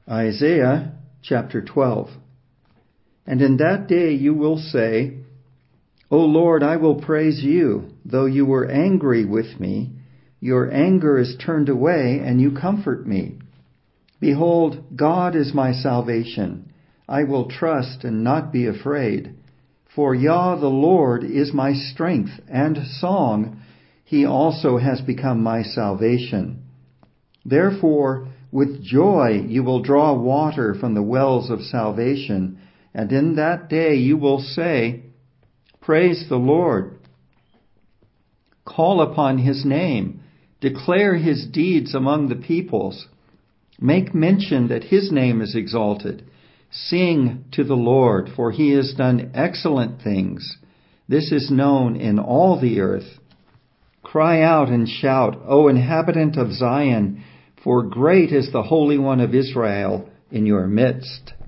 Isaiah chapter 12. And in that day you will say, O Lord, I will praise you, though you were angry with me. Your anger is turned away, and you comfort me. Behold, God is my salvation. I will trust and not be afraid. For Yah the Lord is my strength and song. He also has become my salvation. Therefore, with joy you will draw water from the wells of salvation, and in that day you will say, Praise the Lord. Call upon his name. Declare his deeds among the peoples. Make mention that his name is exalted. Sing to the Lord, for he has done excellent things. This is known in all the earth. Cry out and shout, O inhabitant of Zion, for great is the Holy One of Israel in your midst.